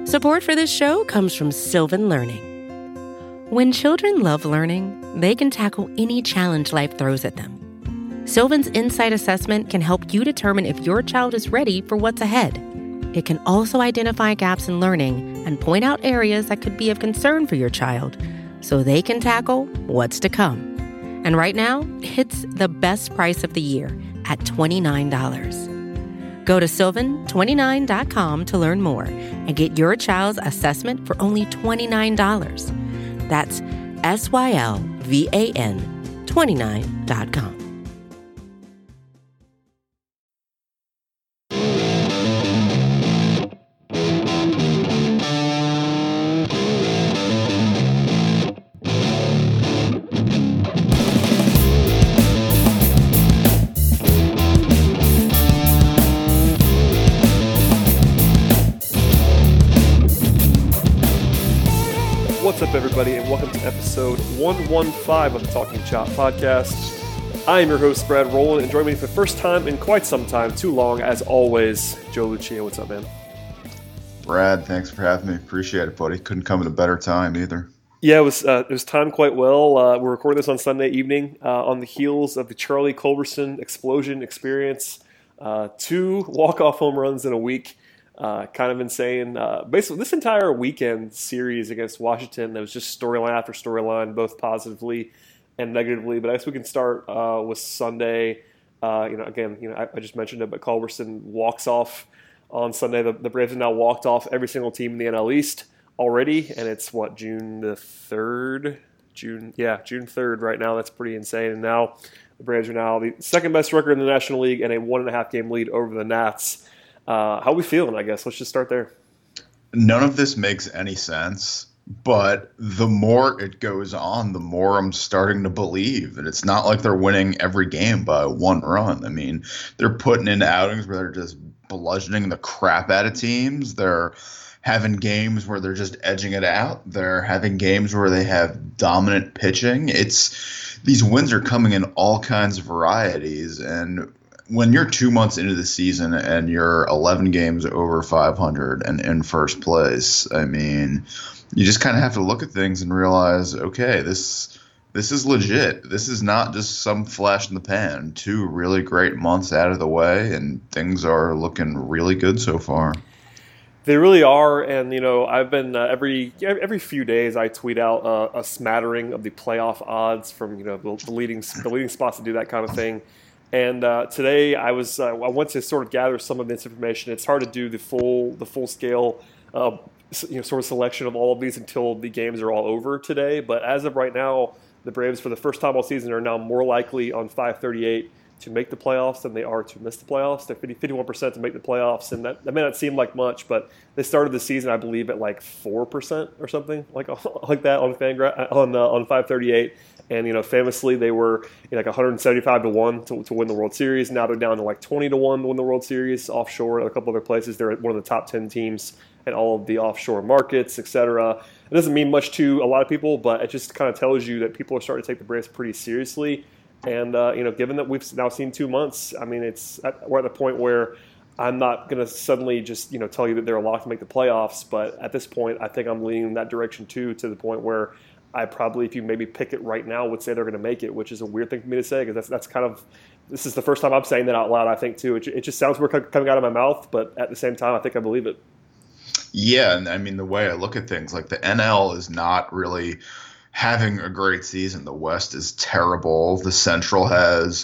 Support for this show comes from Sylvan Learning. When children love learning, they can tackle any challenge life throws at them. Sylvan's Insight Assessment can help you determine if your child is ready for what's ahead. It can also identify gaps in learning and point out areas that could be of concern for your child so they can tackle what's to come. And right now, it's the best price of the year at $29. Go to sylvan29.com to learn more and get your child's assessment for only $29. That's SYLVAN 29.com. What's up, everybody, and welcome to episode 115 of the Talking Chop podcast. I am your host, Brad Rowland, and joining me for the first time in quite some time, too long, as always, Joe Lucia. What's up, man? Brad, thanks for having me. Appreciate it, buddy. Couldn't come at a better time either. Yeah, it was timed quite well. We're recording this on Sunday evening on the heels of the Charlie Culberson explosion experience. 2 walk-off home runs in a week. Kind of insane. Basically, this entire weekend series against Washington, there was just storyline after storyline, both positively and negatively. But I guess we can start with Sunday. I just mentioned it, but Culberson walks off on Sunday. The Braves have now walked off every single team in the NL East already, and it's June the 3rd? June 3rd right now. That's pretty insane. And now the Braves are now the second best record in the National League and a 1.5 game lead over the Nats. How are we feeling, I guess? Let's just start there. None of this makes any sense, but the more it goes on, the more I'm starting to believe. And it's not like they're winning every game by 1 run. I mean, they're putting in outings where they're just bludgeoning the crap out of teams. They're having games where they're just edging it out. They're having games where they have dominant pitching. These wins are coming in all kinds of varieties, and when you're 2 months into the season and you're 11 games over 500 and in first place, I mean, you just kind of have to look at things and realize, okay, this is legit. This is not just some flash in the pan. 2 really great months out of the way, and things are looking really good so far. They really are, and I've been every few days I tweet out a smattering of the playoff odds from the leading spots to do that kind of thing. And today I went to sort of gather some of this information. It's hard to do the full scale sort of selection of all of these until the games are all over today. But as of right now, the Braves for the first time all season are now more likely on 538 to make the playoffs than they are to miss the playoffs. They're 51% to make the playoffs, and that may not seem like much, but they started the season, I believe, at like 4% or something like that on on 538. And famously, they were like 175 to 1 to win the World Series. Now they're down to like 20 to 1 to win the World Series offshore. And a couple other places, they're one of the top 10 teams in all of the offshore markets, etc. It doesn't mean much to a lot of people, but it just kind of tells you that people are starting to take the Braves pretty seriously. And given that we've now seen 2 months, I mean, we're at the point where I'm not going to suddenly just tell you that they're a lock to make the playoffs. But at this point, I think I'm leaning in that direction too, to the point where I probably, if you maybe pick it right now, would say they're going to make it, which is a weird thing for me to say because that's kind of, this is the first time I'm saying that out loud, I think, too. It just sounds weird coming out of my mouth, but at the same time, I think I believe it. Yeah, and I mean, the way I look at things, like the NL is not really having a great season. The West is terrible. The Central has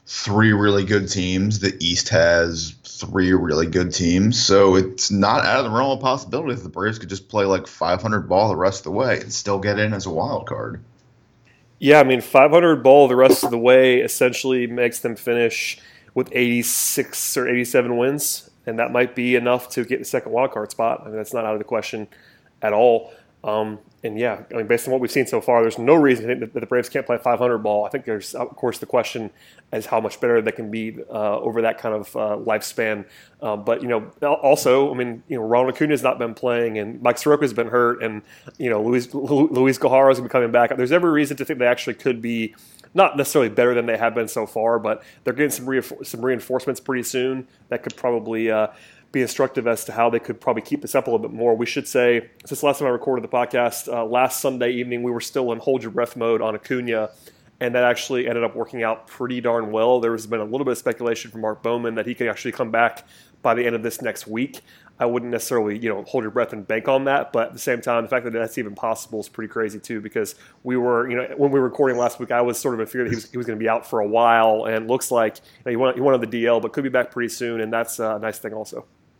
3 really good teams. The East has 3 really good teams. So it's not out of the realm of possibility that the Braves could just play like 500 ball the rest of the way and still get in as a wild card. Yeah, I mean, 500 ball the rest of the way essentially makes them finish with 86 or 87 wins, and that might be enough to get the second wild card spot. I mean, that's not out of the question at all. And yeah, I mean, based on what we've seen so far, there's no reason to think that the Braves can't play 500 ball. I think there's, of course, the question as how much better they can be over that kind of lifespan. But also, I mean, Ronald Acuna has not been playing, and Mike Soroka's been hurt, and Luis Gohara's going to be coming back. There's every reason to think they actually could be not necessarily better than they have been so far, but they're getting some reinforcements pretty soon that could probably be instructive as to how they could probably keep this up a little bit more. We should say, since last time I recorded the podcast, last Sunday evening, we were still in hold your breath mode on Acuna, and that actually ended up working out pretty darn well. There has been a little bit of speculation from Mark Bowman that he could actually come back by the end of this next week. I wouldn't necessarily, hold your breath and bank on that, but at the same time, the fact that that's even possible is pretty crazy too. Because we were, when we were recording last week, I was sort of in fear that he was going to be out for a while, and looks like he went on the DL, but could be back pretty soon, and that's a nice thing also.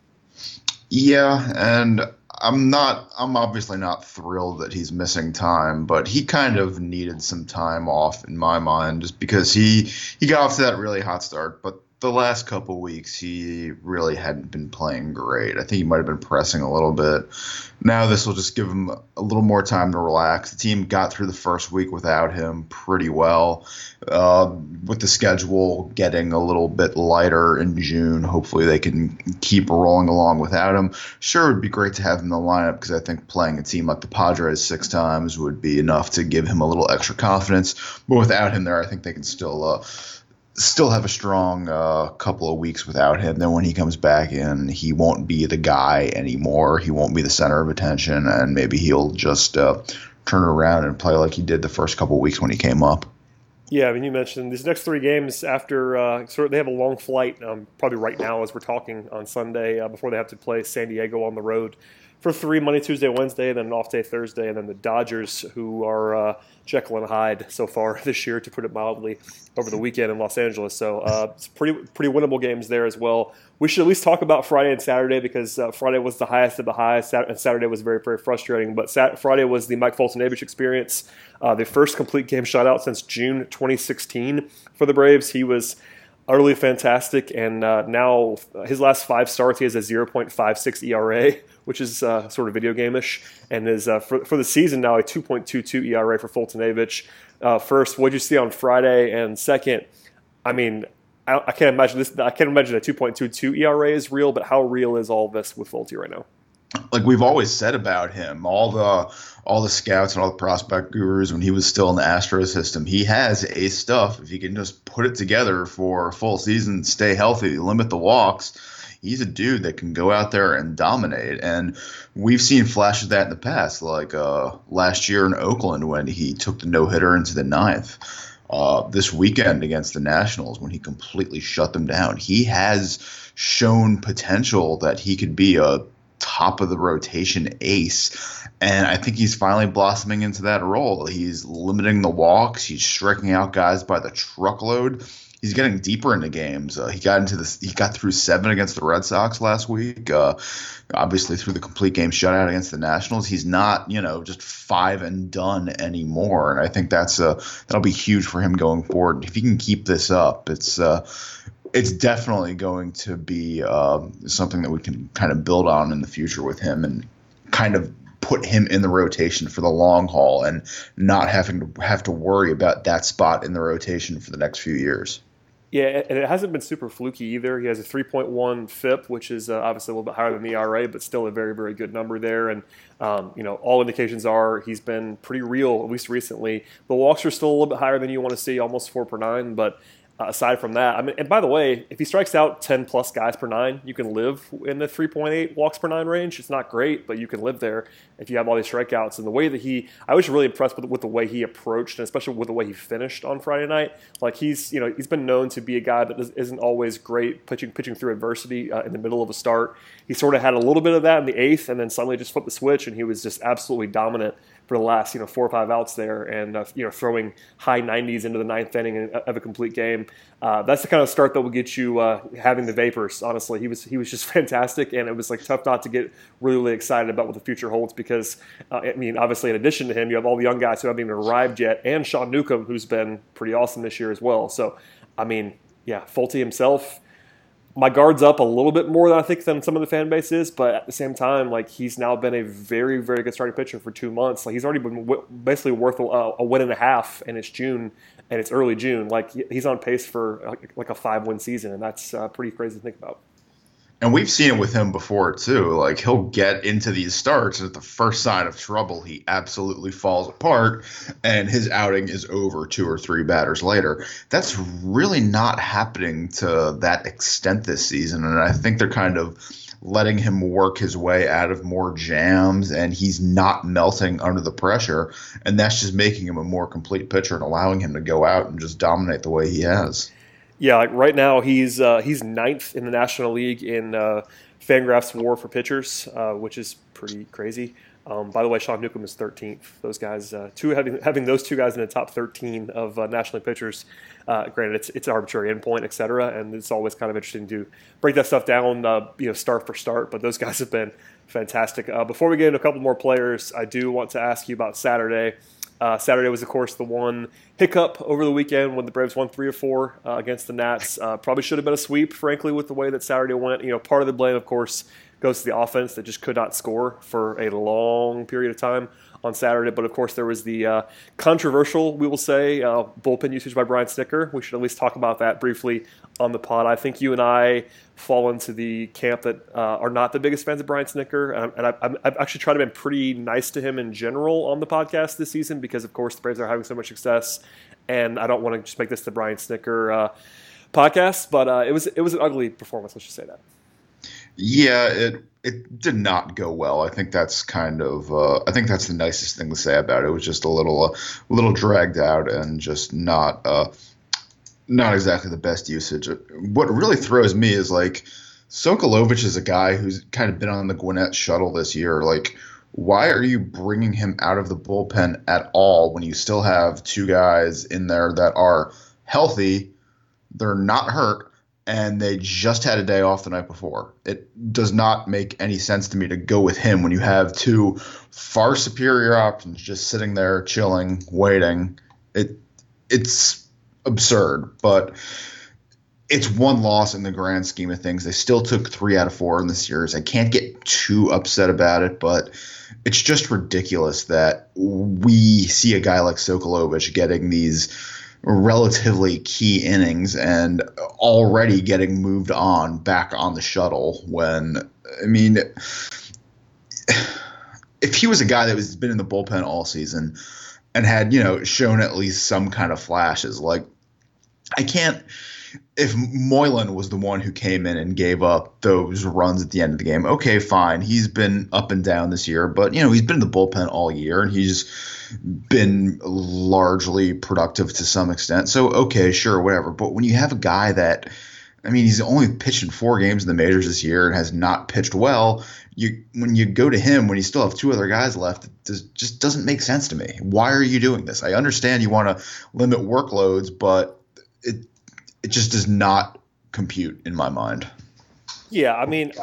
Yeah, and I'm obviously not thrilled that he's missing time, but he kind of needed some time off in my mind, just because he got off to that really hot start, but the last couple weeks he really hadn't been playing great. I think he might have been pressing a little bit. Now this will just give him a little more time to relax. The team got through the first week without him pretty well. With the schedule getting a little bit lighter in June, hopefully they can keep rolling along without him. Sure, it would be great to have him in the lineup, because I think playing a team like the Padres 6 times would be enough to give him a little extra confidence. But without him there, I think they can still have a strong couple of weeks without him. Then when he comes back in, he won't be the guy anymore. He won't be the center of attention, and maybe he'll just turn around and play like he did the first couple of weeks when he came up. Yeah, I mean, you mentioned these next 3 games after they have a long flight, probably right now as we're talking on Sunday, before they have to play San Diego on the road for 3 Monday, Tuesday, Wednesday, then an off day Thursday, and then the Dodgers, who are Jekyll and Hyde so far this year, to put it mildly, over the weekend in Los Angeles. So it's pretty winnable games there as well. We should at least talk about Friday and Saturday, because Friday was the highest of the highs, and Saturday was very, very frustrating. But Friday was the Mike Foltynewicz experience, the first complete game shutout since June 2016 for the Braves. He was utterly fantastic, and now his last 5 starts, he has a 0.56 ERA, which is sort of video game-ish, and is for the season now a 2.22 ERA for Foltynewicz. First, what did you see on Friday? And second, I mean, I can't imagine this. I can't imagine a 2.22 ERA is real, but how real is all this with Folty right now? Like we've always said about him, all the scouts and all the prospect gurus, when he was still in the Astros system, he has ace stuff. If he can just put it together for a full season, stay healthy, limit the walks, he's a dude that can go out there and dominate. And we've seen flashes of that in the past, like last year in Oakland when he took the no-hitter into the 9th. This weekend against the Nationals when he completely shut them down. He has shown potential that he could be a top of the rotation ace, and I think he's finally blossoming into that role. He's limiting the walks, he's striking out guys by the truckload, he's getting deeper into games. He got through 7 against the Red Sox last week, obviously through the complete game shutout against the Nationals. He's not just 5 and done anymore, and I think that'll be huge for him going forward. If he can keep this up, it's definitely going to be something that we can kind of build on in the future with him, and kind of put him in the rotation for the long haul, and not have to worry about that spot in the rotation for the next few years. Yeah, and it hasn't been super fluky either. He has a 3.1 FIP, which is obviously a little bit higher than the ERA, but still a very, very good number there. And, all indications are he's been pretty real, at least recently. The walks are still a little bit higher than you want to see, almost 4 per 9, but aside from that, I mean, and by the way, if he strikes out 10 plus guys per 9, you can live in the 3.8 walks per 9 range. It's not great, but you can live there if you have all these strikeouts. And the way that I was really impressed with the way he approached, and especially with the way he finished on Friday night. Like he's been known to be a guy that isn't always great pitching through adversity in the middle of a start. He sort of had a little bit of that in the 8th, and then suddenly just flipped the switch, and he was just absolutely dominant for the last 4 or 5 outs there, and throwing high 90s into the 9th inning of a complete game. That's the kind of start that will get you having the vapors. Honestly, he was just fantastic, and it was tough not to get really, really excited about what the future holds, because obviously in addition to him, you have all the young guys who haven't even arrived yet, and Sean Newcomb, who's been pretty awesome this year as well. So Folty himself, my guard's up a little bit more than I think than some of the fan base is, but at the same time, he's now been a very, very good starting pitcher for 2 months. He's already been basically worth a win and a half, and it's June, and it's early June. He's on pace for a 5-win season, and that's pretty crazy to think about. And we've seen it with him before, too. He'll get into these starts, and at the first sign of trouble, he absolutely falls apart, and his outing is over 2 or 3 batters later. That's really not happening to that extent this season, and I think they're kind of letting him work his way out of more jams, and he's not melting under the pressure, and that's just making him a more complete pitcher and allowing him to go out and just dominate the way he has. Yeah, like right now he's ninth in the National League in Fangraphs WAR for pitchers, which is pretty crazy. By the way, Sean Newcomb is 13th. Those guys, having those two guys in the top 13 of National League pitchers, granted it's an arbitrary endpoint, et cetera, and it's always kind of interesting to break that stuff down, start for start. But those guys have been fantastic. Before we get into a couple more players, I do want to ask you about Saturday. Saturday was, of course, the one hiccup over the weekend when the Braves won 3 of 4 against the Nats. Probably should have been a sweep, frankly, with the way that Saturday went. Part of the blame, of course, goes to the offense that just could not score for a long period of time on Saturday. But, of course, there was the controversial, we will say, bullpen usage by Brian Snitker. We should at least talk about that briefly on the pod. I think you and I fall into the camp that are not the biggest fans of Brian Snitker. And I've actually tried to be pretty nice to him in general on the podcast this season because, of course, the Braves are having so much success. And I don't want to just make this the Brian Snitker podcast. But it was an ugly performance, let's just say that. Yeah, it did not go well. I think that's kind of I think that's the nicest thing to say about it. It was just a little dragged out and just not exactly the best usage. What really throws me is like Sokolovich is a guy who's kind of been on the Gwinnett shuttle this year. Like, why are you bringing him out of the bullpen at all when you still have two guys in there that are healthy, they're not hurt, and they just had a day off the night before? It does not make any sense to me to go with him when you have two far superior options just sitting there chilling, waiting. It's absurd, but it's one loss in the grand scheme of things. They still took 3 out of 4 in the series. I can't get too upset about it, but it's just ridiculous that we see a guy like Sokolovich getting these relatively key innings and already getting moved on back on the shuttle when, I mean, if he was a guy that was been in the bullpen all season and had, shown at least some kind of flashes, like if Moylan was the one who came in and gave up those runs at the end of the game, okay, fine. He's been up and down this year, but, he's been in the bullpen all year and he's been largely productive to some extent. So, okay, sure, whatever. But when you have a guy that, he's only pitched in 4 games in the majors this year and has not pitched well, when you go to him when you still have 2 other guys left, it just doesn't make sense to me. Why are you doing this? I understand you want to limit workloads, but it just does not compute in my mind. Yeah,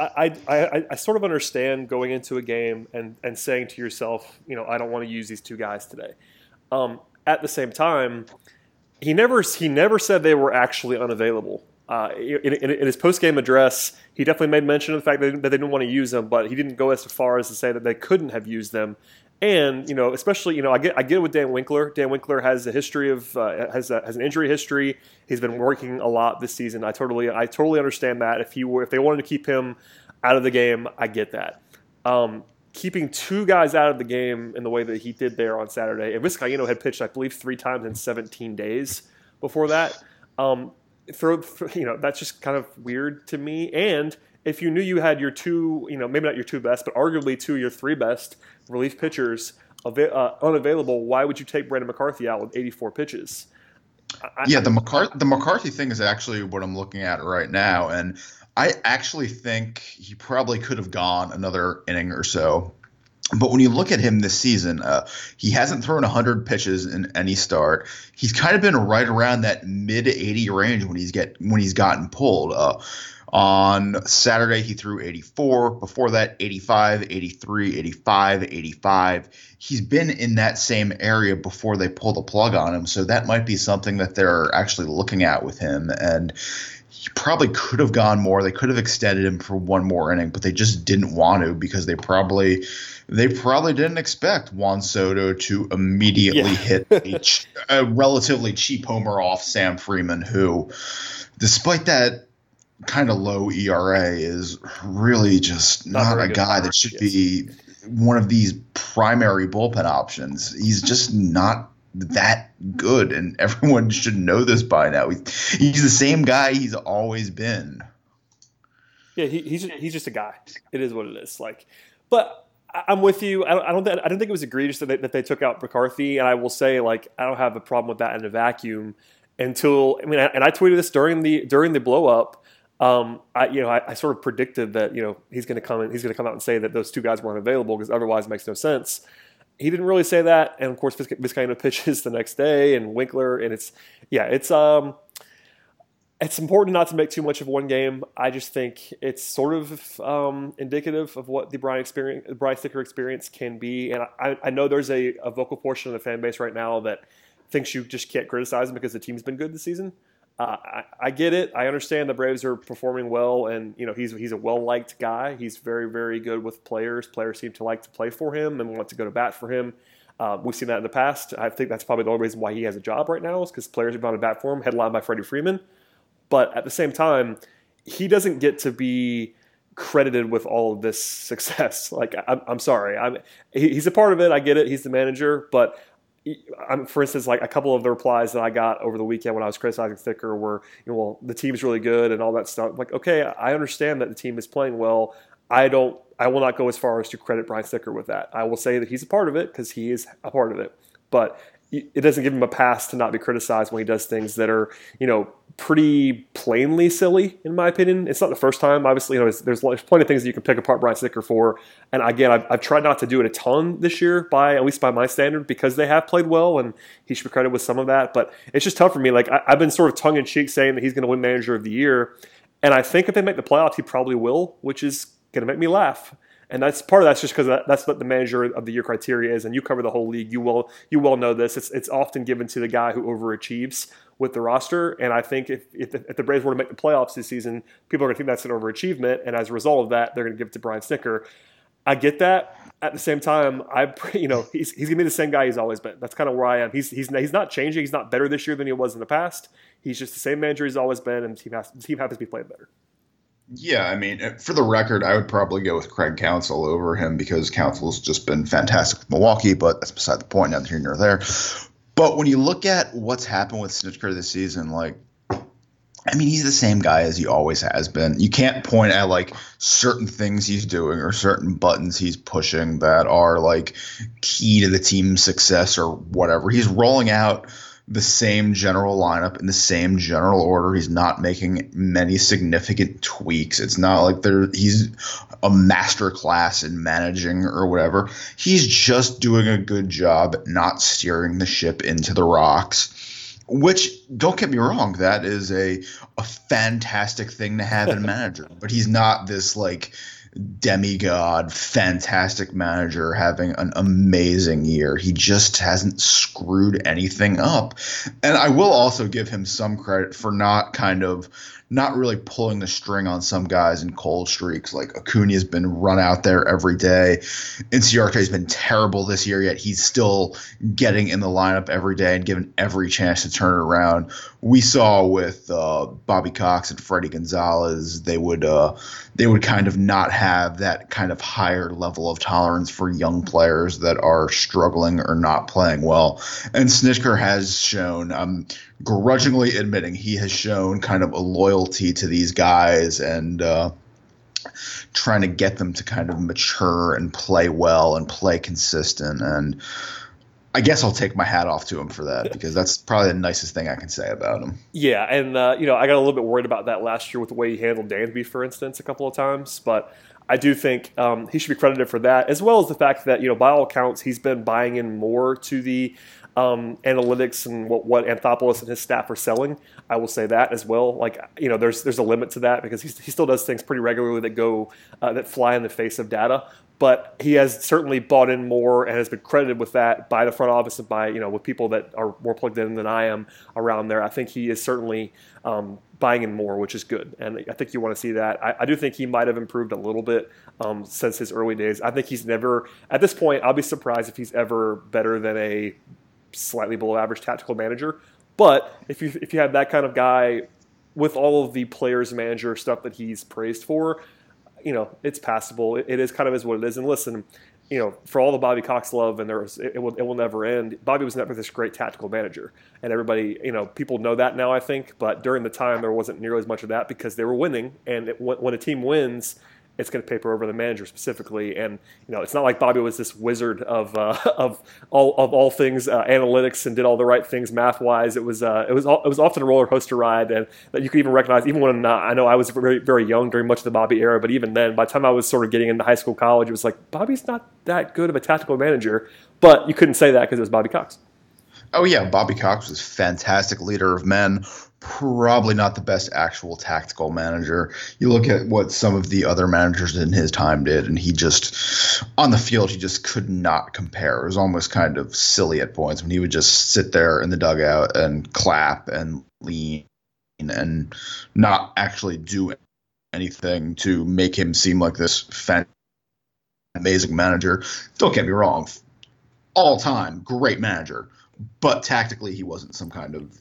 I sort of understand going into a game and saying to yourself, I don't want to use these 2 guys today. At the same time, he never said they were actually unavailable. In his post-game address, he definitely made mention of the fact that they didn't want to use them, but he didn't go as far as to say that they couldn't have used them. And especially I get it with Dan Winkler. Dan Winkler has a history of has an injury history. He's been working a lot this season. I totally understand that. If they wanted to keep him out of the game, I get that. Keeping 2 guys out of the game in the way that he did there on Saturday, and Vizcaíno had pitched, I believe, 3 times in 17 days before that. That's just kind of weird to me. And if you knew you had your 2, maybe not your 2 best, but arguably 2 of your 3 best relief pitchers unavailable, why would you take Brandon McCarthy out with 84 pitches? The McCarthy thing is actually what I'm looking at right now, and I actually think he probably could have gone another inning or so. But when you look at him this season, he hasn't thrown 100 pitches in any start. He's kind of been right around that mid-80 range when he's gotten pulled. On Saturday, he threw 84. Before that, 85, 83, 85, 85. He's been in that same area before they pull the plug on him. So that might be something that they're actually looking at with him. And he probably could have gone more. They could have extended him for 1 more inning, but they just didn't want to because they probably didn't expect Juan Soto to immediately hit a relatively cheap homer off Sam Freeman, who, despite that kind of low ERA, is really just not a guy that should be one of these primary bullpen options. He's just not that good, and everyone should know this by now. He's the same guy he's always been. Yeah, he's just a guy. It is what it is. Like, but I'm with you. I don't think it was egregious that they took out McCarthy, and I will say, like, I don't have a problem with that in a vacuum. Until I tweeted this during the blow up. I sort of predicted that he's going to come out and say that those two guys weren't available because otherwise it makes no sense. He didn't really say that, and of course Vizcaino pitches the next day, and Winkler, and it's important not to make too much of one game. I just think it's sort of indicative of what the Brian Snitker experience can be. And I know there's a vocal portion of the fan base right now that thinks you just can't criticize him because the team's been good this season. I get it. I understand the Braves are performing well, and he's a well-liked guy. He's very, very good with players. Players seem to like to play for him and want to go to bat for him. We've seen that in the past. I think that's probably the only reason why he has a job right now is because players have gone to bat for him, headlined by Freddie Freeman. But at the same time, he doesn't get to be credited with all of this success. Like, I'm sorry. He's a part of it. I get it. He's the manager. But, for instance, like a couple of the replies that I got over the weekend when I was criticizing Snitker were, well, the team's really good and all that stuff. Like, okay, I understand that the team is playing well. I will not go as far as to credit Brian Snitker with that. I will say that he's a part of it because he is a part of it. But it doesn't give him a pass to not be criticized when he does things that are, pretty plainly silly, in my opinion. It's not the first time. Obviously, there's plenty of things that you can pick apart Brian Snitker for. And again, I've tried not to do it a ton this year, at least by my standard, because they have played well, and he should be credited with some of that. But it's just tough for me. Like, I've been sort of tongue-in-cheek saying that he's going to win Manager of the Year. And I think if they make the playoffs, he probably will, which is going to make me laugh. And that's part of that's just because that's what the Manager of the Year criteria is. And you cover the whole league. You well know this. It's often given to the guy who overachieves with the roster. And I think if the Braves were to make the playoffs this season, people are going to think that's an overachievement. And as a result of that, they're going to give it to Brian Snitker. I get that. At the same time, he's going to be the same guy he's always been. That's kind of where I am. He's not changing. He's not better this year than he was in the past. He's just the same manager he's always been, and the team happens to be playing better. Yeah, I mean, for the record, I would probably go with Craig Counsell over him because Counsell's just been fantastic with Milwaukee, but that's beside the point, neither here nor there. But when you look at what's happened with Snitker this season, he's the same guy as he always has been. You can't point at, certain things he's doing or certain buttons he's pushing that are, key to the team's success or whatever. He's rolling out the same general lineup in the same general order. He's not making many significant tweaks. It's not like he's a master class in managing or whatever. He's just doing a good job at not steering the ship into the rocks, which, don't get me wrong, that is a fantastic thing to have in a manager. But he's not this demigod, fantastic manager having an amazing year. He just hasn't screwed anything up. And I will also give him some credit for not really pulling the string on some guys in cold streaks. Like Acuna's been run out there every day. Inciarte's been terrible this year, yet he's still getting in the lineup every day and given every chance to turn it around. We saw with Bobby Cox and Freddie Gonzalez, they would kind of not have that kind of higher level of tolerance for young players that are struggling or not playing well. And Snitker has shown, I'm grudgingly admitting, he has shown kind of a loyalty to these guys and trying to get them to kind of mature and play well and play consistent. And I guess I'll take my hat off to him for that because that's probably the nicest thing I can say about him. Yeah, and I got a little bit worried about that last year with the way he handled Dansby, for instance, a couple of times. But I do think he should be credited for that, as well as the fact that, by all accounts, he's been buying in more to the analytics and what Anthopoulos and his staff are selling. I will say that as well. There's a limit to that because he still does things pretty regularly that fly in the face of data. But he has certainly bought in more and has been credited with that by the front office and by with people that are more plugged in than I am around there. I think he is certainly buying in more, which is good, and I think you want to see that. I do think he might have improved a little bit since his early days. I think he's never, at this point, I'll be surprised if he's ever better than a slightly below average tactical manager. But if you have that kind of guy with all of the players manager stuff that he's praised for, it's passable. It is kind of is what it is. And listen, for all the Bobby Cox love, and it will never end. Bobby was never this great tactical manager, and everybody, people know that now, I think. But during the time, there wasn't nearly as much of that because they were winning, and when a team wins, it's going to paper over the manager specifically. And it's not like Bobby was this wizard of all things analytics and did all the right things math wise. It was often a roller coaster ride, and that you could even recognize even when I know I was very, very young during much of the Bobby era, but even then, by the time I was sort of getting into high school, college, it was like Bobby's not that good of a tactical manager. But you couldn't say that because it was Bobby Cox. Oh yeah, Bobby Cox was a fantastic leader of men. Probably not the best actual tactical manager. You look at what some of the other managers in his time did, and he just, on the field, he just could not compare. It was almost kind of silly at points when he would just sit there in the dugout and clap and lean and not actually do anything to make him seem like this amazing manager. Don't get me wrong, all time, great manager, but tactically he wasn't some kind of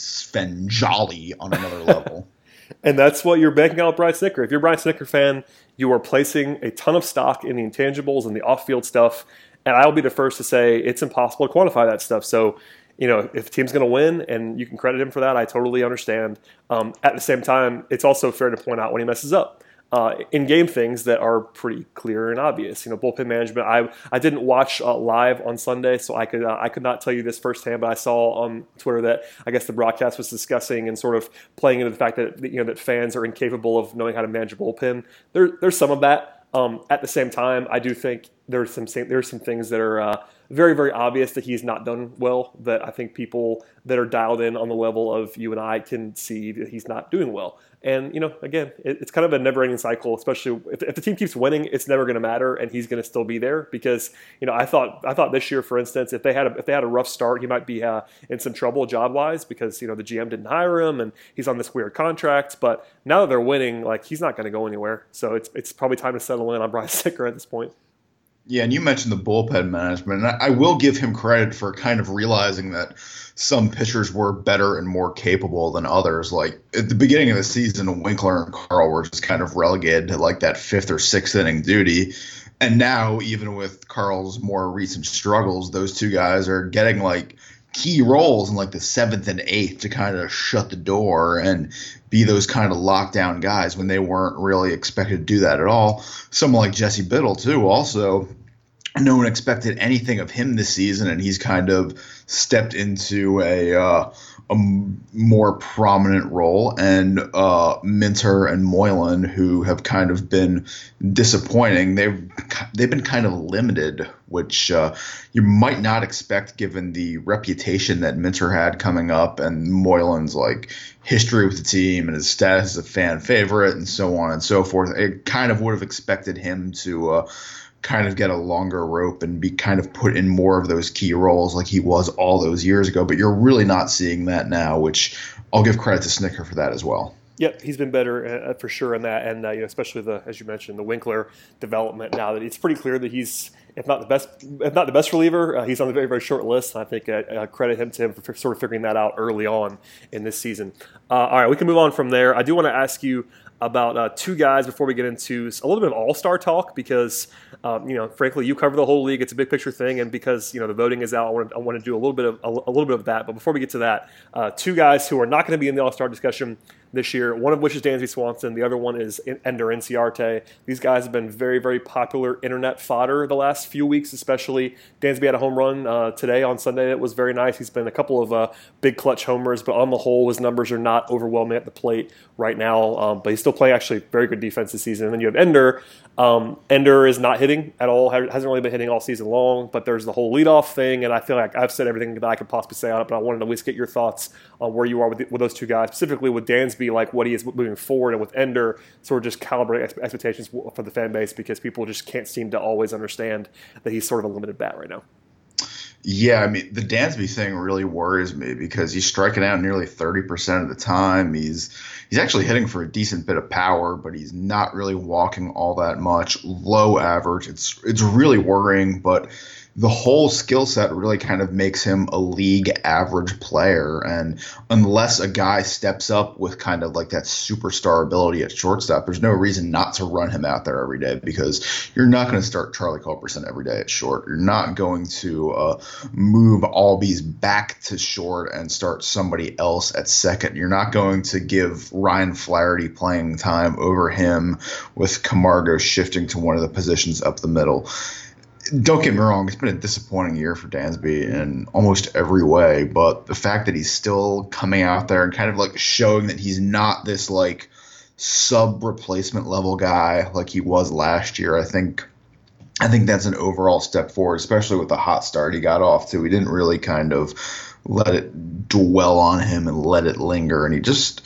Svengali on another level. And that's what you're banking on with Brian Snitker. If you're a Brian Snitker fan, you are placing a ton of stock in the intangibles and the off-field stuff, and I will be the first to say it's impossible to quantify that stuff. So, if the team's going to win and you can credit him for that, I totally understand. At the same time, it's also fair to point out when he messes up. In-game things that are pretty clear and obvious. Bullpen management. I didn't watch live on Sunday, so I could not tell you this firsthand, but I saw on Twitter that I guess the broadcast was discussing and sort of playing into the fact that that fans are incapable of knowing how to manage a bullpen. There's some of that. At the same time, I do think there's some things that are very, very obvious that he's not done well, that I think people that are dialed in on the level of you and I can see that he's not doing well. And, again, it's kind of a never-ending cycle, especially if the team keeps winning, it's never going to matter, and he's going to still be there because, I thought this year, for instance, if they had a rough start, he might be in some trouble job-wise because, the GM didn't hire him and he's on this weird contract. But now that they're winning, he's not going to go anywhere. So it's probably time to settle in on Brian Snitker at this point. Yeah, and you mentioned the bullpen management, and I will give him credit for kind of realizing that some pitchers were better and more capable than others. Like at the beginning of the season, Winkler and Carl were just kind of relegated to like that fifth or sixth inning duty. And now, even with Carl's more recent struggles, those two guys are getting like key roles in like the seventh and eighth to kind of shut the door and be those kind of lockdown guys when they weren't really expected to do that at all. Someone like Jesse Biddle, too, also no one expected anything of him this season, and he's kind of stepped into a more prominent role. And Minter and Moylan, who have kind of been disappointing, they've been kind of limited, which you might not expect given the reputation that Minter had coming up and Moylan's like history with the team and his status as a fan favorite and so on and so forth. I kind of would have expected him to kind of get a longer rope and be kind of put in more of those key roles like he was all those years ago. But you're really not seeing that now, which I'll give credit to Snitker for that as well. Yep, he's been better for sure in that, and especially as you mentioned, the Winkler development. Now that it's pretty clear that he's, if not the best reliever, he's on the very, very short list. And I think credit him to him for sort of figuring that out early on in this season. All right, we can move on from there. I do want to ask you about two guys before we get into a little bit of all-star talk because, frankly, you cover the whole league. It's a big picture thing, and because the voting is out, I want to do a little bit of that. But before we get to that, two guys who are not going to be in the all-star discussion this year, one of which is Dansby Swanson, the other one is Ender Inciarte. These guys have been very, very popular internet fodder the last few weeks, especially. Dansby had a home run today on Sunday that was very nice. He's been a couple of big clutch homers, but on the whole, his numbers are not overwhelming at the plate right now. But he's still playing actually very good defense this season. And then you have Ender. Ender is not hitting at all, hasn't really been hitting all season long, but there's the whole leadoff thing, and I feel like I've said everything that I could possibly say on it, but I wanted to at least get your thoughts on where you are with those two guys, specifically with Dansby, like what he is moving forward, and with Ender, sort of just calibrate expectations for the fan base because people just can't seem to always understand that he's sort of a limited bat right now. Yeah, I mean, the Dansby thing really worries me because he's striking out nearly 30% of the time. He's actually hitting for a decent bit of power, but he's not really walking all that much. Low average. It's really worrying, but the whole skill set really kind of makes him a league average player. And unless a guy steps up with kind of like that superstar ability at shortstop, there's no reason not to run him out there every day, because you're not going to start Charlie Culberson every day at short. You're not going to move Albies back to short and start somebody else at second. You're not going to give Ryan Flaherty playing time over him with Camargo shifting to one of the positions up the middle. Don't get me wrong, it's been a disappointing year for Dansby in almost every way, but the fact that he's still coming out there and kind of like showing that he's not this like sub-replacement level guy like he was last year, I think that's an overall step forward, especially with the hot start he got off to. He didn't really kind of let it dwell on him and let it linger, and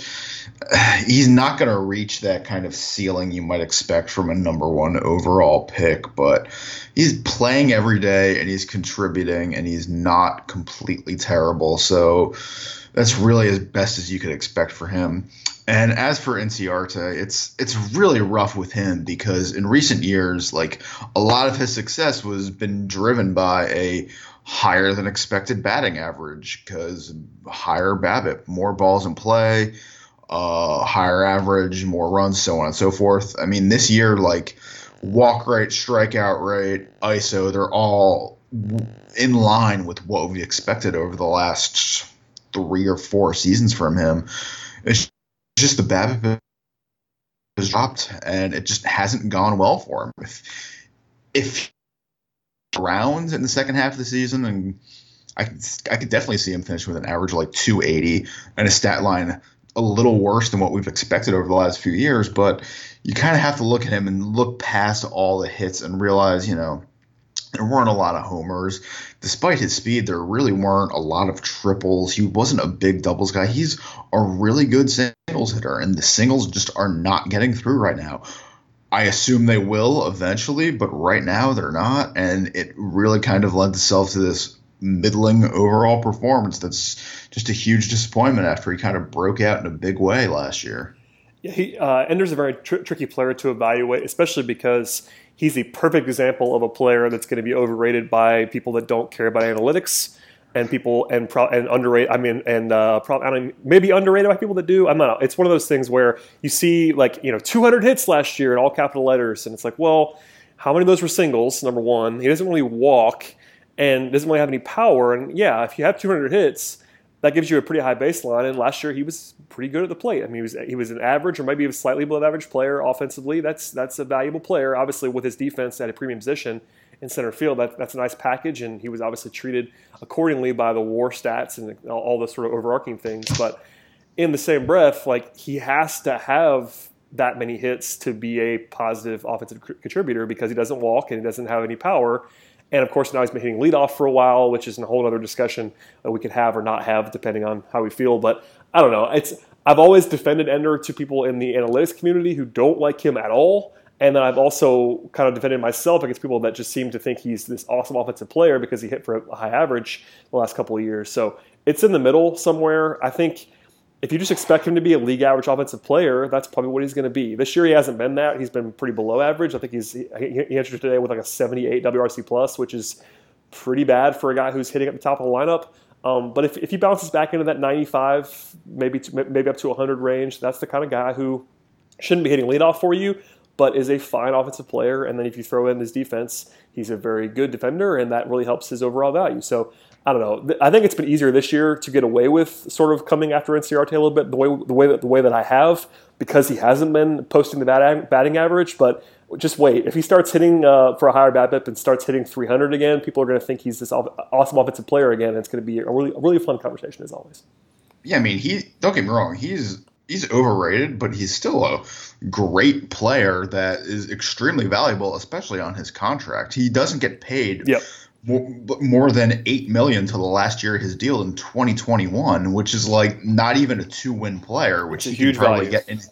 he's not going to reach that kind of ceiling you might expect from a number one overall pick, but he's playing every day and he's contributing and he's not completely terrible. So that's really as best as you could expect for him. And as for Inciarte, it's really rough with him, because in recent years, like, a lot of his success was been driven by a higher than expected batting average, because higher BABIP, more balls in play, higher average, more runs, so on and so forth. I mean, this year, like, walk rate, strikeout rate, ISO, they're all in line with what we expected over the last 3 or 4 seasons from him. It's just the BABIP has dropped, and it just hasn't gone well for him. If rounds in the second half of the season, and I could definitely see him finish with an average of like 280 and a stat line a little worse than what we've expected over the last few years. But you kind of have to look at him and look past all the hits and realize, there weren't a lot of homers. Despite his speed, there really weren't a lot of triples. He wasn't a big doubles guy. He's a really good singles hitter, and the singles just are not getting through right now. I assume they will eventually, but right now they're not, and it really kind of lent itself to this middling overall performance that's just a huge disappointment after he kind of broke out in a big way last year. Yeah, Ender's a very tricky player to evaluate, especially because he's the perfect example of a player that's going to be overrated by people that don't care about analytics, and people and underrated. I mean, maybe underrated by people that do. I don't know. It's one of those things where you see 200 hits last year in all capital letters, and it's like, well, how many of those were singles? Number one, he doesn't really walk and doesn't really have any power. And yeah, if you have 200 hits, that gives you a pretty high baseline. And last year he was pretty good at the plate. I mean, he was an average, or maybe a slightly below average player offensively. That's a valuable player. Obviously, with his defense at a premium position in center field, that's a nice package. And he was obviously treated accordingly by the WAR stats and all the sort of overarching things. But in the same breath, like, he has to have that many hits to be a positive offensive contributor, because he doesn't walk and he doesn't have any power. And, of course, now he's been hitting leadoff for a while, which is a whole other discussion that we could have or not have depending on how we feel. But I don't know. I've always defended Ender to people in the analytics community who don't like him at all. And then I've also kind of defended myself against people that just seem to think he's this awesome offensive player because he hit for a high average the last couple of years. So it's in the middle somewhere. I think if you just expect him to be a league average offensive player, that's probably what he's going to be. This year he hasn't been that. He's been pretty below average. I think he entered today with like a 78 WRC plus, which is pretty bad for a guy who's hitting at the top of the lineup. But if he bounces back into that 95, maybe up to 100 range, that's the kind of guy who shouldn't be hitting leadoff for you, but is a fine offensive player. And then if you throw in his defense, he's a very good defender, and that really helps his overall value. So I don't know. I think it's been easier this year to get away with sort of coming after Inciarte a little bit the way that I have, because he hasn't been posting the batting average. But just wait. If he starts hitting for a higher BABIP and starts hitting 300 again, people are going to think he's this awesome offensive player again. And it's going to be a really fun conversation as always. Yeah, I mean, don't get me wrong. He's overrated, but he's still a great player that is extremely valuable, especially on his contract. He doesn't get paid more than $8 million to the last year of his deal in 2021, which is like not even a 2-win player, which he can probably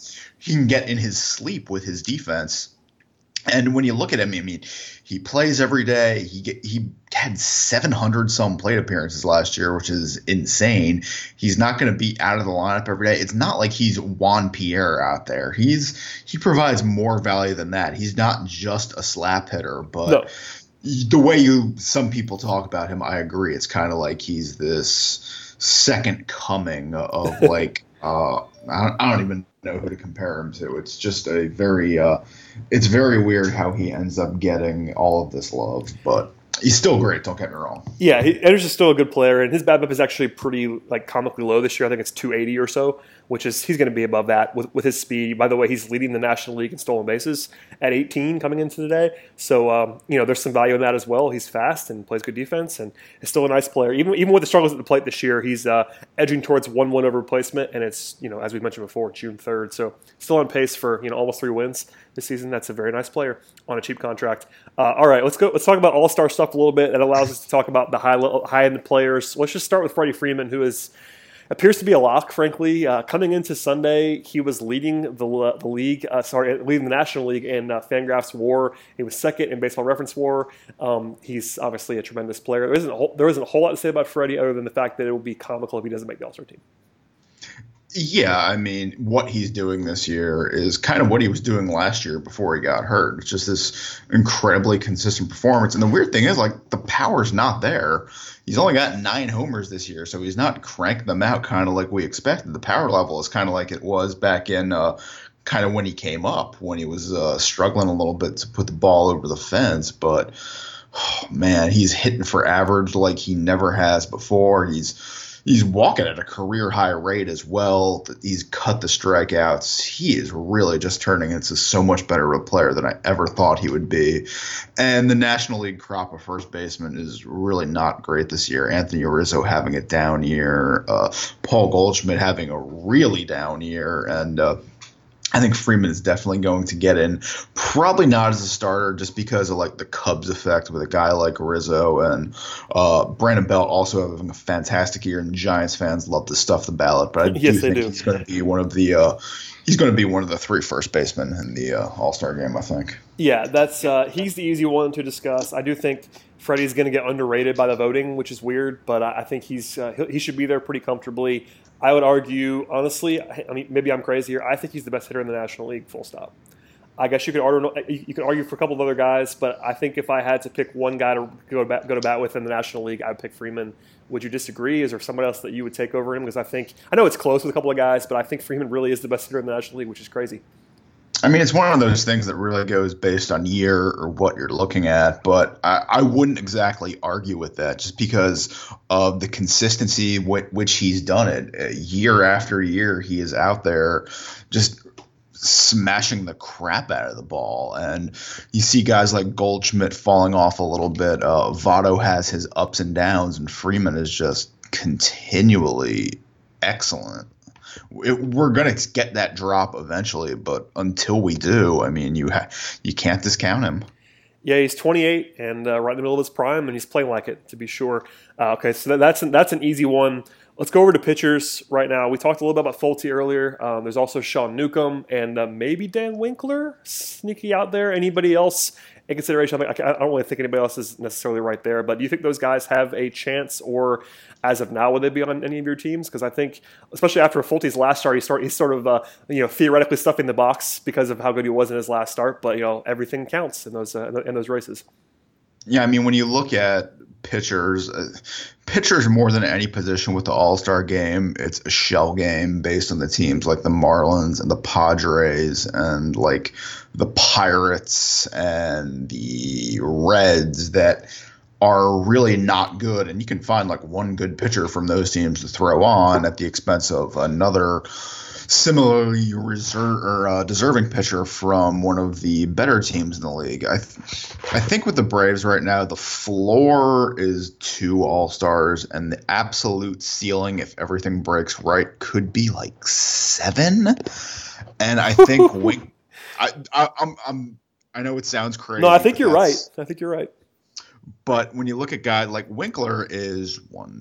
get in his sleep with his defense. And when you look at him, I mean, he plays every day. He had 700 some plate appearances last year, which is insane. He's not going to be out of the lineup every day. It's not like he's Juan Pierre out there. He provides more value than that. He's not just a slap hitter, but the way some people talk about him, I agree. It's kind of like he's this second coming of like I don't even know who to compare him to. It's just a very it's very weird how he ends up getting all of this love, but he's still great. Don't get me wrong. Yeah, Anderson's still a good player, and his BABIP is actually pretty like comically low this year. I think it's 280 or so, which is he's going to be above that with his speed. By the way, he's leading the National League in stolen bases at 18 coming into today. So there's some value in that as well. He's fast and plays good defense, and is still a nice player. Even with the struggles at the plate this year, he's edging towards 1-1 over replacement, and it's as we mentioned before, June 3rd. So still on pace for almost 3 wins this season. That's a very nice player on a cheap contract. All right, let's talk about All-Star stuff a little bit. That allows us to talk about the high-end players. Let's just start with Freddie Freeman, who appears to be a lock, frankly. Coming into Sunday, he was leading the league, leading the National League in Fangraphs WAR. He was second in Baseball Reference WAR. He's obviously a tremendous player. There isn't a whole lot to say about Freddie other than the fact that it would be comical if he doesn't make the All-Star team. Yeah, I mean, what he's doing this year is kind of what he was doing last year before he got hurt. It's just this incredibly consistent performance. And the weird thing is, like, the power's not there. He's only got 9 homers this year, so he's not cranking them out kind of like we expected. The power level is kind of like it was back in kind of when he came up, when he was struggling a little bit to put the ball over the fence. But, man, he's hitting for average like he never has before. He's walking at a career high rate as well. He's cut the strikeouts. He is really just turning into so much better of a player than I ever thought he would be. And the National League crop of first baseman is really not great this year. Anthony Rizzo having a down year. Paul Goldschmidt having a really down year. And I think Freeman is definitely going to get in, probably not as a starter just because of like the Cubs effect with a guy like Rizzo, and Brandon Belt also having a fantastic year, and Giants fans love to stuff the ballot. But I do think he's going to be one of the 3 first basemen in the All-Star game, I think. Yeah, that's he's the easy one to discuss. I do think Freddie's going to get underrated by the voting, which is weird, but I think he should be there pretty comfortably. I would argue, honestly, I mean, maybe I'm crazy here. I think he's the best hitter in the National League, full stop. I guess you could argue for a couple of other guys, but I think if I had to pick one guy to go to bat with in the National League, I would pick Freeman. Would you disagree? Is there someone else that you would take over him? Because I know it's close with a couple of guys, but I think Freeman really is the best hitter in the National League, which is crazy. I mean, it's one of those things that really goes based on year or what you're looking at, but I wouldn't exactly argue with that just because of the consistency which he's done it. Year after year, he is out there just smashing the crap out of the ball. And you see guys like Goldschmidt falling off a little bit. Votto has his ups and downs, and Freeman is just continually excellent. We're going to get that drop eventually, but until we do, I mean, you can't discount him. Yeah, he's 28 and right in the middle of his prime, and he's playing like it, to be sure. Okay, so that's an easy one. Let's go over to pitchers right now. We talked a little bit about Folty earlier. There's also Sean Newcomb and maybe Dan Winkler sneaky out there. Anybody else in consideration? I don't really think anybody else is necessarily right there, but do you think those guys have a chance, or as of now, would they be on any of your teams? Because I think, especially after Folty's last start, he's sort of theoretically stuffing the box because of how good he was in his last start. But everything counts in those races. Yeah, I mean, when you look at pitchers more than any position with the All-Star game, it's a shell game based on the teams like the Marlins and the Padres and like the Pirates and the Reds that are really not good. And you can find like one good pitcher from those teams to throw on at the expense of another similarly deserving pitcher from one of the better teams in the league. I think with the Braves right now, the floor is 2 All-Stars, and the absolute ceiling, if everything breaks right, could be like 7. And I think I know it sounds crazy. No, I think you're right. But when you look at guys like Winkler is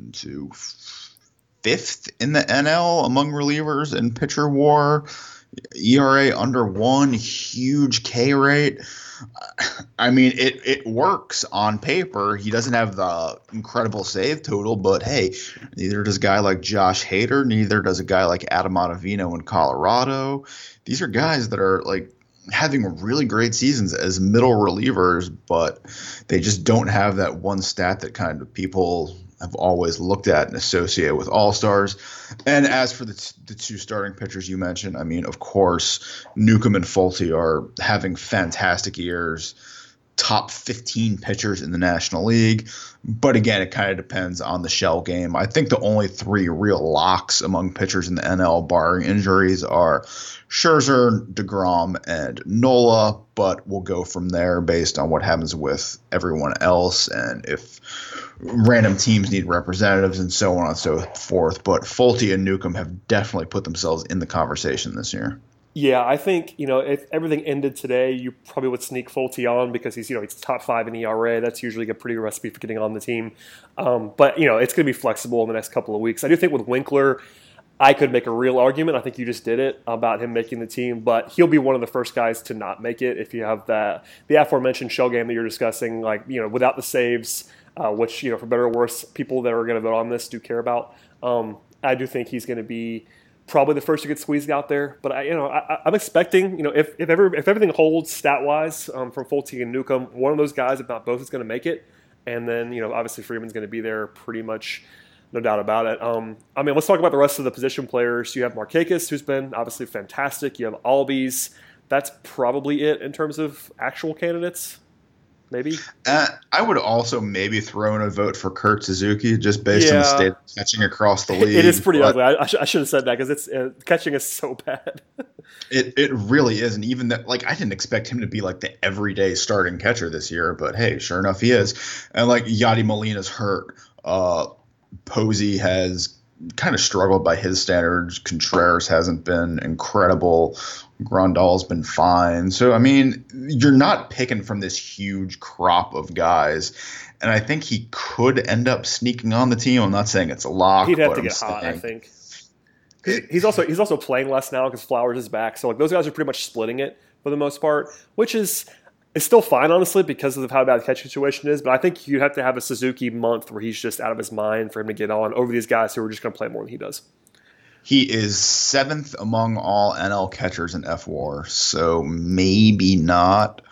5th in the NL among relievers in pitcher WAR, ERA under 1, huge K rate. I mean, it works on paper. He doesn't have the incredible save total, but hey, neither does a guy like Josh Hader, neither does a guy like Adam Ottavino in Colorado. These are guys that are like having really great seasons as middle relievers, but they just don't have that one stat that kind of people have always looked at and associated with all-stars. And as for the two starting pitchers you mentioned, I mean, of course, Newcomb and Folty are having fantastic years, top 15 pitchers in the National League. But again, it kind of depends on the shell game. I think the only three real locks among pitchers in the NL, barring injuries, are Scherzer, DeGrom, and Nola, but we'll go from there based on what happens with everyone else and if random teams need representatives and so on and so forth. But Folty and Newcomb have definitely put themselves in the conversation this year. Yeah, I think, if everything ended today, you probably would sneak Folty on because he's top 5 in ERA. That's usually a pretty good recipe for getting on the team. But it's going to be flexible in the next couple of weeks. I do think with Winkler, I could make a real argument. I think you just did it about him making the team, but he'll be one of the first guys to not make it if you have the aforementioned shell game that you're discussing, without the saves, which, for better or worse, people that are going to vote on this do care about. I do think he's going to be probably the first to get squeezed out there, but I'm expecting, if everything holds stat wise from Folty and Newcomb, one of those guys, if not both, is going to make it, and then obviously Freeman's going to be there pretty much, no doubt about it. Let's talk about the rest of the position players. You have Markakis, who's been obviously fantastic. You have Albies. That's probably it in terms of actual candidates. Maybe. I would also maybe throw in a vote for Kurt Suzuki just based on the state of catching across the league. It is pretty ugly. I should have said that because it's catching is so bad. It really is, and even that, I didn't expect him to be the everyday starting catcher this year, but hey, sure enough, he is. And Yadi Molina's hurt. Posey has kind of struggled by his standards. Contreras hasn't been incredible. Grandal's been fine. So, you're not picking from this huge crop of guys. And I think he could end up sneaking on the team. I'm not saying it's a lock. He'd have to get hot, I think. He's also playing less now because Flowers is back. So, those guys are pretty much splitting it for the most part, which is still fine, honestly, because of how bad the catch situation is. But I think you'd have to have a Suzuki month where he's just out of his mind for him to get on over these guys who are just going to play more than he does. He is 7th among all NL catchers in FWAR, so maybe not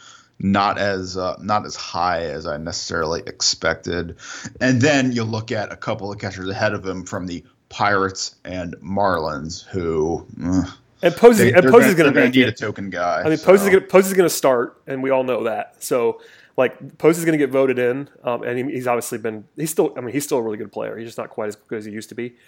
as high as I necessarily expected. And then you look at a couple of catchers ahead of him from the Pirates and Marlins, who and Posey's going to need a token guy. Posey's going to start, and we all know that. So, Posey's going to get voted in, and he's obviously he's still a really good player. He's just not quite as good as he used to be.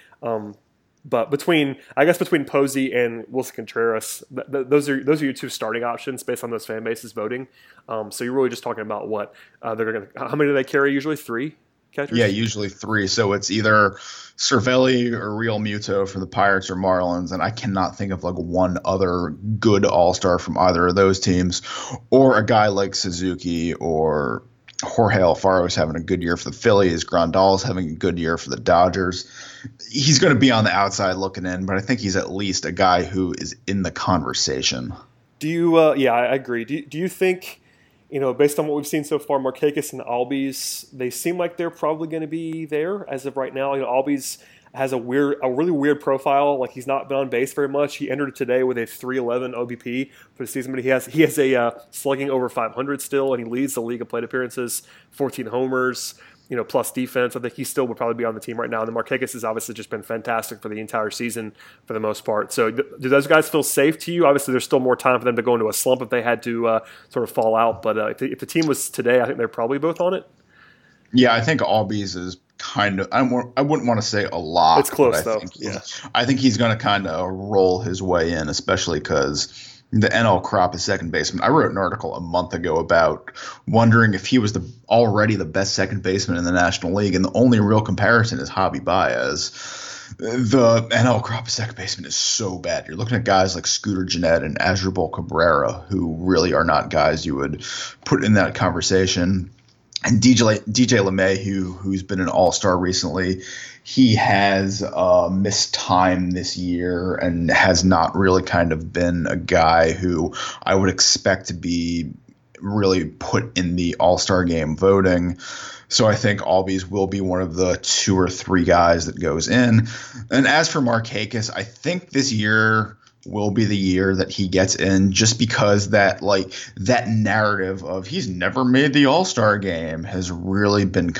But between Posey and Wilson Contreras, those are your two starting options based on those fan bases voting. So you're really just talking about what they're going to. How many do they carry usually? 3 catchers? Yeah, usually 3. So it's either Cervelli or Real Muto for the Pirates or Marlins, and I cannot think of one other good all-star from either of those teams, or a guy like Suzuki or Jorge Alfaro is having a good year for the Phillies. Grandal's having a good year for the Dodgers. He's going to be on the outside looking in, but I think he's at least a guy who is in the conversation. Do you? Yeah, I agree. Do you think, based on what we've seen so far, Markakis and Albies, they seem like they're probably going to be there as of right now? Albies has a really weird profile. He's not been on base very much. He entered today with a 3.11 OBP for the season, but he has a slugging over 500 still, and he leads the league of plate appearances, 14 homers, plus defense. I think he still would probably be on the team right now. And the Markakis has obviously just been fantastic for the entire season for the most part. So do those guys feel safe to you? Obviously, there's still more time for them to go into a slump if they had to sort of fall out. But if the team was today, I think they're probably both on it. Yeah, I think Albies is kind of. I wouldn't want to say a lot. It's close though. I think he's going to kind of roll his way in, especially because the NL crop is second baseman. I wrote an article a month ago about wondering if he was already the best second baseman in the National League, and the only real comparison is Javi Baez. The NL crop of second baseman is so bad. You're looking at guys like Scooter Gennett and Asdrubal Cabrera, who really are not guys you would put in that conversation. And DJ LeMay, who's been an all-star recently, he has missed time this year and has not really kind of been a guy who I would expect to be really put in the all-star game voting. So I think Albies will be one of the 2 or 3 guys that goes in. And as for Markakis, I think this year will be the year that he gets in, just because that narrative of he's never made the All-Star game has really been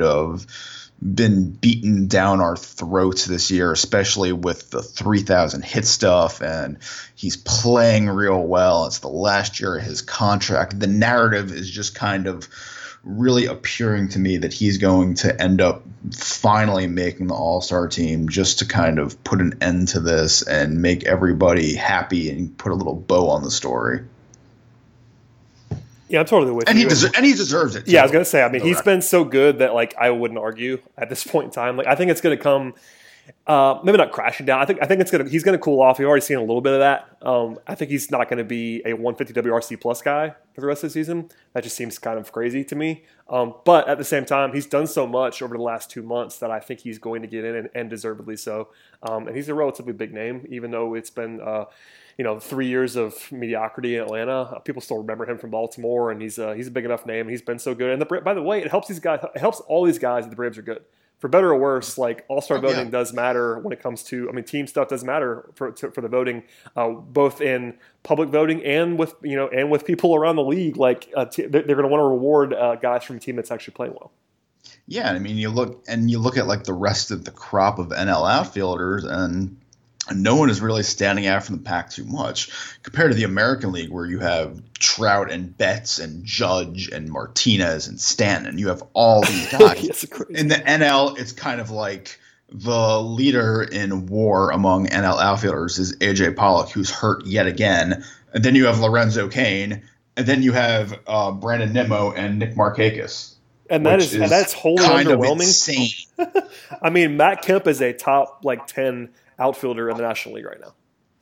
beaten down our throats this year, especially with the 3,000 hit stuff, and he's playing real well. It's the last year of his contract. The narrative is just kind of really appearing to me that he's going to end up finally making the All-Star team, just to kind of put an end to this and make everybody happy and put a little bow on the story. Yeah, I'm totally with you. And he deserves it, too. Yeah, I was going to say, I mean, he's been so good that, like, I wouldn't argue at this point in time. Like, I think it's going to come maybe not crashing down. I think he's going to cool off. We've already seen a little bit of that. I think he's not going to be a 150 WRC plus guy for the rest of the season. That just seems kind of crazy to me. But at the same time, he's done so much over the last 2 months that I think he's going to get in, and deservedly so. And he's a relatively big name, even though it's been 3 years of mediocrity in Atlanta. People still remember him from Baltimore, and he's a big enough name. He's been so good. And by the way, it helps these guys. It helps all these guys that the Braves are good. For better or worse, like All-Star voting does matter when it comes to. I mean, team stuff does matter for the voting, both in public voting and with people around the league. Like they're going to want to reward guys from a team that's actually playing well. Yeah, I mean, you look at like the rest of the crop of NL outfielders, and no one is really standing out from the pack too much compared to the American League, where you have Trout and Betts and Judge and Martinez and Stanton. You have all these guys. In the NL, it's kind of like the leader in WAR among NL outfielders is A.J. Pollock, who's hurt yet again. And then you have Lorenzo Cain. And then you have Brandon Nimmo and Nick Markakis. And that's wholly underwhelming. Insane. I mean, Matt Kemp is a top 10 outfielder in the National League right now.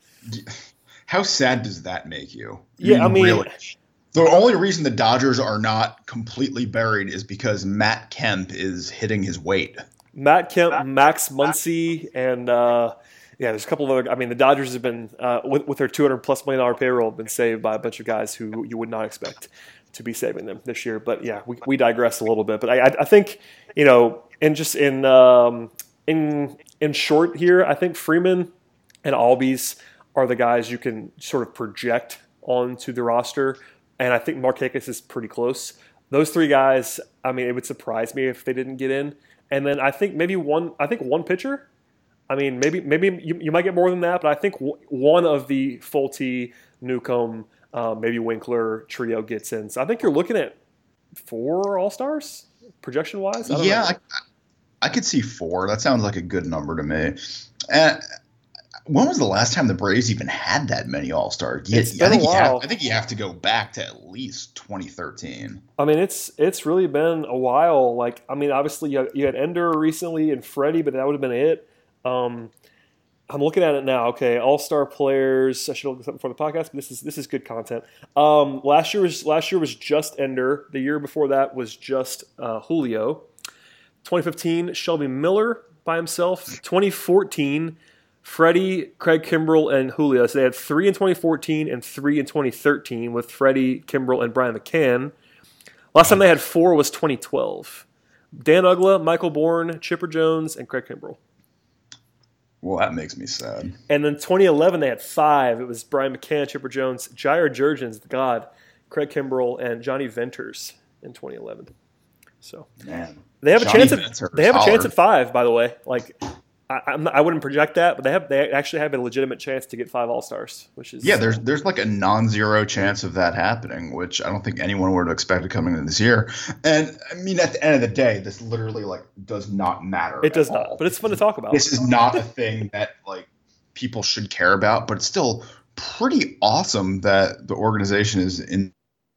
How sad does that make you? Yeah, I mean, really, the only reason the Dodgers are not completely buried is because Matt Kemp is hitting his weight. Matt Kemp, Max Muncy, and there's a couple of other. I mean, the Dodgers have been with their $200+ million payroll, been saved by a bunch of guys who you would not expect to be saving them this year. But yeah, we digress a little bit. But I think in short here, I think Freeman and Albies are the guys you can sort of project onto the roster, and I think Markakis is pretty close. Those three guys, I mean, it would surprise me if they didn't get in. And then I think one pitcher. I mean, maybe you might get more than that, but I think one of the Fulte, Newcomb, maybe Winkler trio gets in. So I think you're looking at 4 All-Stars projection-wise. I could see 4. That sounds like a good number to me. And when was the last time the Braves even had that many All-Stars? It's been a while. I think you have to go back to at least 2013. I mean, it's really been a while. Like, I mean, obviously you had Ender recently and Freddie, but that would have been it. I'm looking at it now. Okay, All-Star players. I should look this up before the podcast, but this is good content. Last year was just Ender. The year before that was just Julio. 2015, Shelby Miller by himself. 2014, Freddie, Craig Kimbrell, and Julio. So they had 3 in 2014 and 3 in 2013 with Freddie, Kimbrell, and Brian McCann. Last time they had 4 was 2012. Dan Uggla, Michael Bourne, Chipper Jones, and Craig Kimbrell. Well, that makes me sad. And then 2011, they had 5. It was Brian McCann, Chipper Jones, Jair Jurgens, the God, Craig Kimbrell, and Johnny Venters in 2011. So man, they have a chance at 5. By the way, like I wouldn't project that, but they actually have a legitimate chance to get 5 All-Stars, which is there's like a non-zero chance of that happening, which I don't think anyone would have expected coming in this year. And I mean, at the end of the day, this literally does not matter. It does not, but it's fun to talk about. This is not a thing that people should care about, but it's still pretty awesome that the organization is in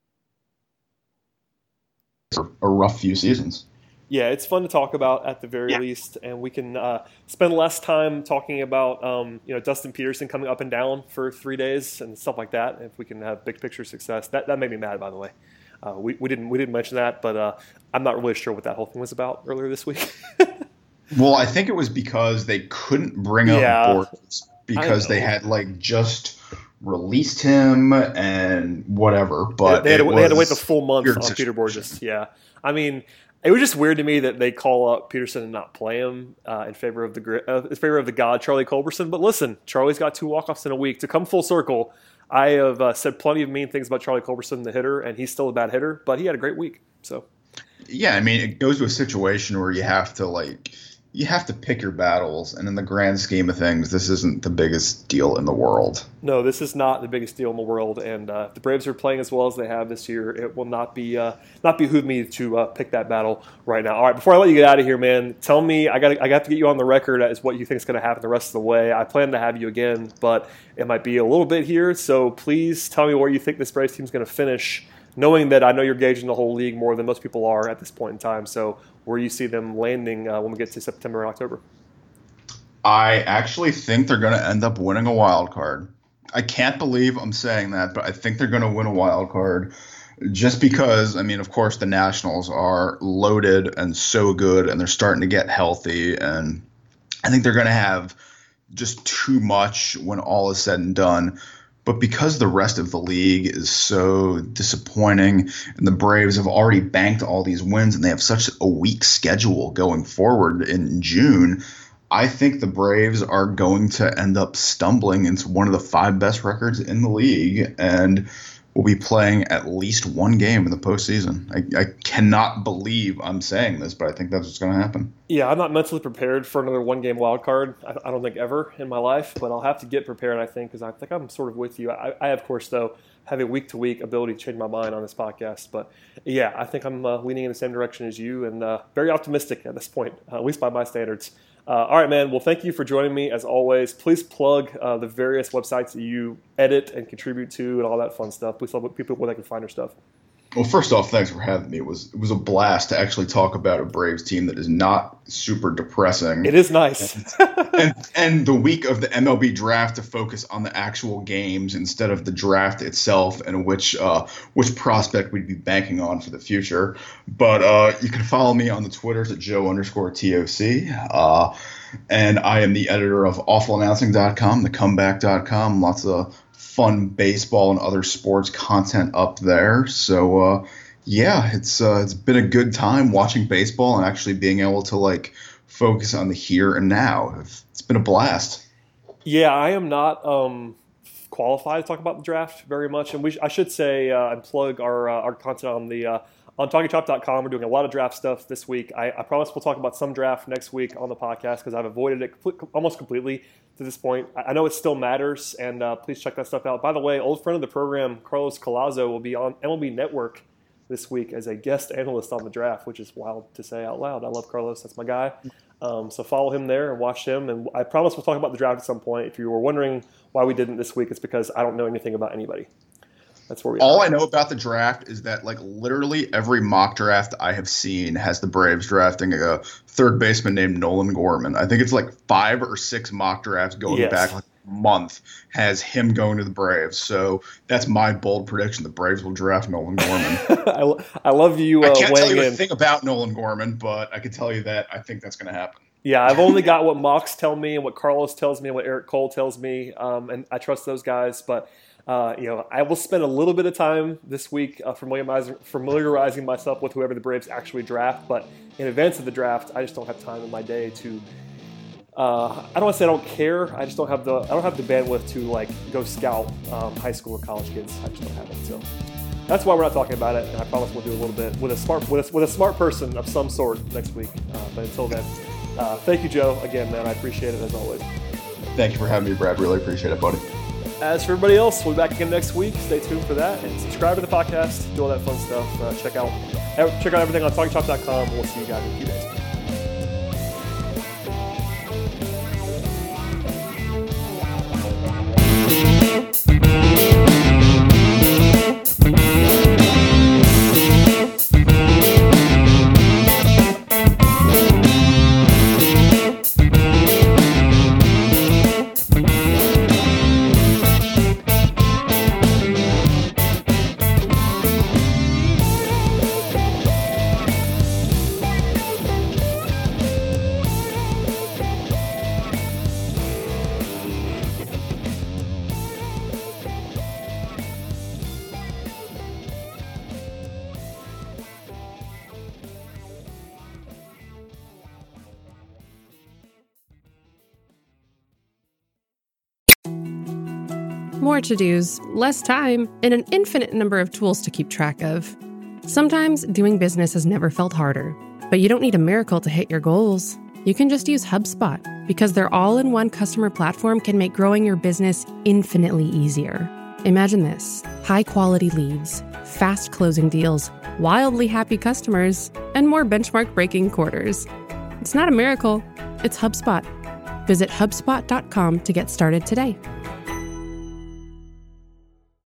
a rough few seasons. Yeah, it's fun to talk about at the very least, and we can spend less time talking about Dustin Peterson coming up and down for 3 days and stuff like that. If we can have big picture success, that made me mad, by the way. We didn't mention that, but I'm not really sure what that whole thing was about earlier this week. Well, I think it was because they couldn't bring up Bortles because they had just released him and whatever, but they had to wait the full month on Peter Borges. Yeah, I mean, It was just weird to me that they call up Peterson and not play him in favor of the god Charlie Culberson. But listen, Charlie's got 2 walk-offs in a week. To come full circle, I have said plenty of mean things about Charlie Culberson, the hitter, and he's still a bad hitter, but he had a great week. So, yeah, I mean, it goes to a situation where you have to pick your battles, and in the grand scheme of things, this isn't the biggest deal in the world. No, this is not the biggest deal in the world, and if the Braves are playing as well as they have this year, it will not behoove me to pick that battle right now. All right, before I let you get out of here, man, tell me, I got to get you on the record as what you think is going to happen the rest of the way. I plan to have you again, but it might be a little bit here, so please tell me where you think this Braves team is going to finish, knowing that I know you're gauging the whole league more than most people are at this point in time. So where you see them landing when we get to September and October? I actually think they're going to end up winning a wild card. I can't believe I'm saying that, but I think they're going to win a wild card just because, I mean, of course, the Nationals are loaded and so good, and they're starting to get healthy, and I think they're going to have just too much when all is said and done. But because the rest of the league is so disappointing and the Braves have already banked all these wins and they have such a weak schedule going forward in June, I think the Braves are going to end up stumbling into one of the 5 best records in the league and will be playing at least 1 game in the postseason. I cannot believe I'm saying this, but I think that's what's going to happen. Yeah, I'm not mentally prepared for another 1-game wild card. I don't think ever in my life, but I'll have to get prepared, I think, because I think I'm sort of with you. I of course, though, have a week-to-week ability to change my mind on this podcast. But, yeah, I think I'm leaning in the same direction as you and very optimistic at this point, at least by my standards. All right, man. Well, thank you for joining me, as always. Please plug the various websites that you edit and contribute to and all that fun stuff. Please tell people where they can find your stuff. Well, first off, thanks for having me. It was a blast to actually talk about a Braves team that is not super depressing. It is nice. and the week of the MLB draft to focus on the actual games instead of the draft itself and which prospect we'd be banking on for the future. But you can follow me on the Twitters at Joe_TOC. And I am the editor of awfulannouncing.com, thecomeback.com. Lots of fun baseball and other sports content up there. So yeah, it's been a good time watching baseball and actually being able to focus on the here and now. It's been a blast. Yeah, I am not qualified to talk about the draft very much, and I should say and plug our content on the on TalkingChop.com. We're doing a lot of draft stuff this week. I promise we'll talk about some draft next week on the podcast because I've avoided it almost completely to this point. I know it still matters, and please check that stuff out. By the way, old friend of the program, Carlos Collazo, will be on MLB Network this week as a guest analyst on the draft, which is wild to say out loud. I love Carlos. That's my guy. So follow him there and watch him. And I promise we'll talk about the draft at some point. If you were wondering why we didn't this week, it's because I don't know anything about anybody. That's where we All are. I know about the draft is that literally every mock draft I have seen has the Braves drafting a third baseman named Nolan Gorman. I think it's 5 or 6 mock drafts going back a month has him going to the Braves. So that's my bold prediction. The Braves will draft Nolan Gorman. I love you I can't tell you weighing a in. thing about Nolan Gorman, but I can tell you that I think that's going to happen. Yeah, I've only got what mocks tell me and what Carlos tells me and what Eric Cole tells me, and I trust those guys. But I will spend a little bit of time this week familiarizing myself with whoever the Braves actually draft. But in advance of the draft, I just don't have time in my day to. I don't want to say I don't care. I just don't have the bandwidth to go scout high school or college kids. I just don't have it. So that's why we're not talking about it. And I promise we'll do a little bit with a smart person of some sort next week. But until then, thank you, Joe. Again, man, I appreciate it as always. Thank you for having me, Brad. Really appreciate it, buddy. As for everybody else, we'll be back again next week. Stay tuned for that and subscribe to the podcast. Do all that fun stuff. Check out everything on TalkingChop.com. We'll see you guys in a few days. More to-dos, less time, and an infinite number of tools to keep track of. Sometimes doing business has never felt harder, but you don't need a miracle to hit your goals. You can just use HubSpot, because their all-in-one customer platform can make growing your business infinitely easier. Imagine this: high-quality leads, fast closing deals, wildly happy customers, and more benchmark-breaking quarters. It's not a miracle, it's HubSpot. Visit HubSpot.com to get started today.